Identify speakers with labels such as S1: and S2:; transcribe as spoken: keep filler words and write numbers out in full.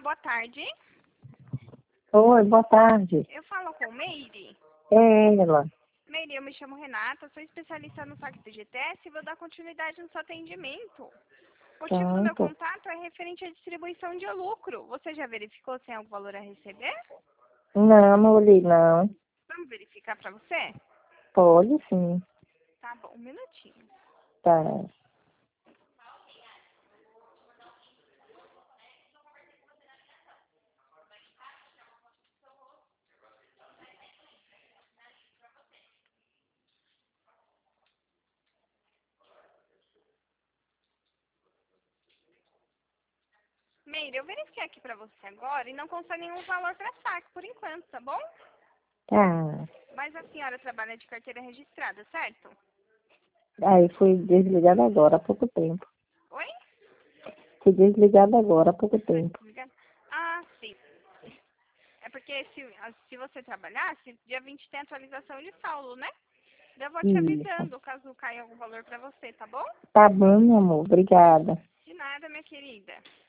S1: boa tarde.
S2: Oi, boa tarde.
S1: Eu falo com Meire.
S2: É ela.
S1: Meire, eu me chamo Renata, sou especialista no saque do G T S e vou dar continuidade no seu atendimento. O motivo do meu
S2: Tanto.
S1: contato é referente à distribuição de lucro. Você já verificou se tem algum valor a receber?
S2: Não, não olhei não.
S1: Vamos verificar para você?
S2: Pode sim.
S1: Tá bom, um minutinho.
S2: Tá.
S1: Meire, eu verifiquei aqui para você agora e não consta nenhum valor para saque por enquanto, tá bom?
S2: Tá.
S1: Mas a senhora trabalha de carteira registrada, certo?
S2: Aí fui desligada agora há pouco tempo.
S1: Oi?
S2: Fui desligada agora há pouco
S1: Foi
S2: tempo.
S1: desligada? Ah, sim. É porque se, se você trabalhasse, dia vinte tem atualização de saldo, né? Eu vou te
S2: Isso.
S1: avisando caso caia algum valor pra você, tá bom?
S2: Tá bom, meu amor. Obrigada.
S1: De nada, minha querida.